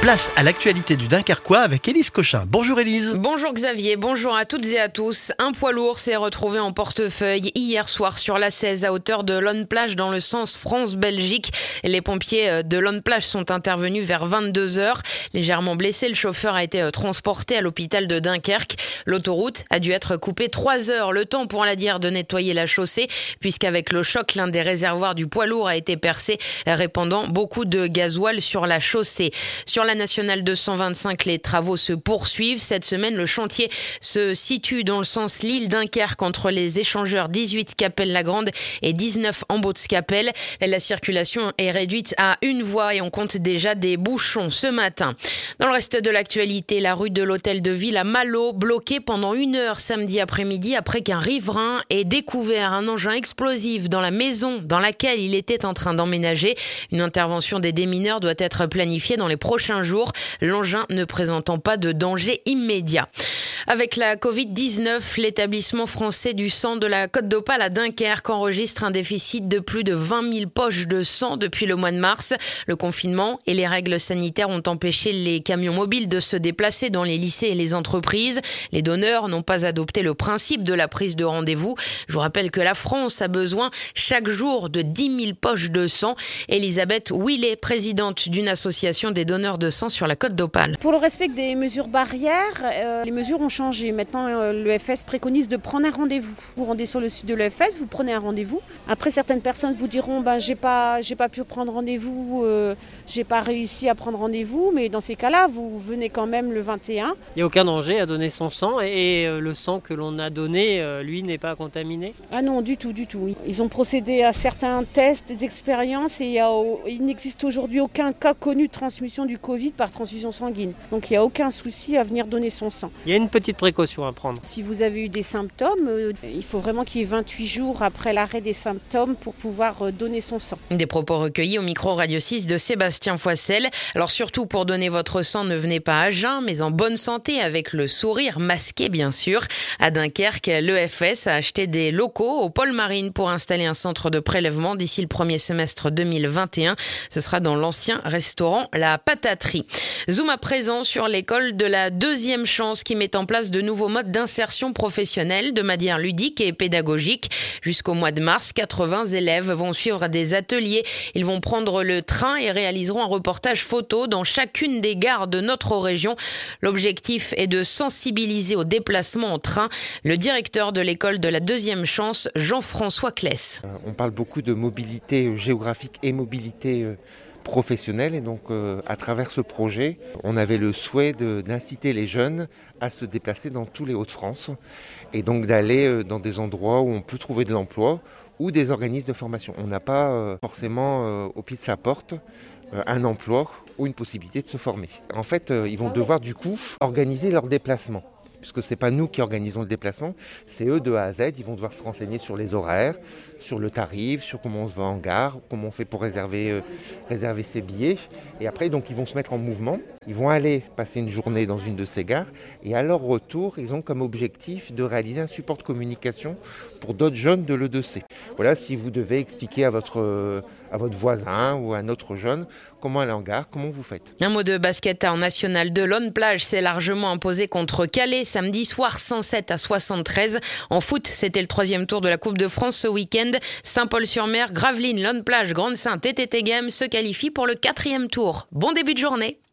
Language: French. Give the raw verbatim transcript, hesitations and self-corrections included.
Place à l'actualité du Dunkerquois avec Élise Cochin. Bonjour Élise. Bonjour Xavier, bonjour à toutes et à tous. Un poids lourd s'est retrouvé en portefeuille hier soir sur l'A seize à hauteur de Lonneplage dans le sens France-Belgique. Les pompiers de Lonneplage sont intervenus vers vingt-deux heures. Légèrement blessé, le chauffeur a été transporté à l'hôpital de Dunkerque. L'autoroute a dû être coupée trois heures, le temps pour la dire de nettoyer la chaussée, puisqu'avec le choc, l'un des réservoirs du poids lourd a été percé, répandant beaucoup de gasoil sur la chaussée. Sur la nationale deux cent vingt-cinq, les travaux se poursuivent. Cette semaine, le chantier se situe dans le sens Lille-Dunkerque entre les échangeurs dix-huit Capelle-la-Grande et dix-neuf Ambaudescapelle. La circulation est réduite à une voie et on compte déjà des bouchons ce matin. Dans le reste de l'actualité, la rue de l'Hôtel de Ville à Malo, bloquée pendant une heure samedi après-midi après qu'un riverain ait découvert un engin explosif dans la maison dans laquelle il était en train d'emménager. Une intervention des démineurs doit être planifiée dans les prochains jours, l'engin ne présentant pas de danger immédiat. Avec la covid dix-neuf, l'établissement français du sang de la Côte d'Opale à Dunkerque enregistre un déficit de plus de vingt mille poches de sang depuis le mois de mars. Le confinement et les règles sanitaires ont empêché les camions mobiles de se déplacer dans les lycées et les entreprises. Les donneurs n'ont pas adopté le principe de la prise de rendez-vous. Je vous rappelle que la France a besoin chaque jour de dix mille poches de sang. Elisabeth Willet, présidente d'une association des donneurs de sang sur la Côte d'Opale. Pour le respect des mesures barrières, euh, les mesures ont changé. Maintenant, euh, l'E F S préconise de prendre un rendez-vous. Vous rendez sur le site de l'E F S, vous prenez un rendez-vous. Après, certaines personnes vous diront bah, « j'ai pas, j'ai pas pu prendre rendez-vous, euh, j'ai pas réussi à prendre rendez-vous », mais dans ces cas-là, vous venez quand même le vingt et un. Il n'y a aucun danger à donner son sang et euh, le sang que l'on a donné, euh, lui, n'est pas contaminé? Ah non, du tout, du tout. Ils ont procédé à certains tests, des expériences et il, y a, il n'existe aujourd'hui aucun cas connu de transmission du Covid par transfusion sanguine. Donc il n'y a aucun souci à venir donner son sang. Il y a une petite précaution à prendre. Si vous avez eu des symptômes, euh, il faut vraiment qu'il y ait vingt-huit jours après l'arrêt des symptômes pour pouvoir euh, donner son sang. Des propos recueillis au micro Radio six de Sébastien Foissel. Alors surtout pour donner votre sang, ne venez pas à jeun, mais en bonne santé avec le sourire masqué bien sûr. À Dunkerque, l'E F S a acheté des locaux au pôle Marine pour installer un centre de prélèvement d'ici le premier semestre deux mille vingt et un. Ce sera dans l'ancien restaurant La Pataterie. Zoom à présent sur l'école de la deuxième chance qui met en place de nouveaux modes d'insertion professionnelle de manière ludique et pédagogique. Jusqu'au mois de mars, quatre-vingts élèves vont suivre des ateliers. Ils vont prendre le train et réaliseront un reportage photo dans chacune des gares de notre région. L'objectif est de sensibiliser au déplacement en train. Le directeur de l'école de la deuxième chance, Jean-François Kless. On parle beaucoup de mobilité géographique et mobilité professionnelle et donc euh, à travers ce projet, on avait le souhait de, d'inciter les jeunes à se déplacer dans tous les Hauts-de-France et donc d'aller euh, dans des endroits où on peut trouver de l'emploi ou des organismes de formation. On n'a pas euh, forcément euh, au pied de sa porte euh, un emploi ou une possibilité de se former. En fait, euh, ils vont devoir du coup organiser leur déplacement. Puisque ce n'est pas nous qui organisons le déplacement, c'est eux de A à Z. Ils vont devoir se renseigner sur les horaires, sur le tarif, sur comment on se va en gare, comment on fait pour réserver, euh, réserver ses billets. Et après, donc, ils vont se mettre en mouvement. Ils vont aller passer une journée dans une de ces gares. Et à leur retour, ils ont comme objectif de réaliser un support de communication pour d'autres jeunes de l'E deux C. Voilà, si vous devez expliquer à votre, euh, à votre voisin ou à un autre jeune comment aller en gare, comment vous faites. Un mot de basket en national de Lonneplage s'est largement imposé contre Calais samedi soir cent sept à soixante-treize. En foot, c'était le troisième tour de la Coupe de France ce week-end. Saint-Paul-sur-Mer, Gravelines, Lonneplage, Grande-Sainte et T T Game se qualifient pour le quatrième tour. Bon début de journée.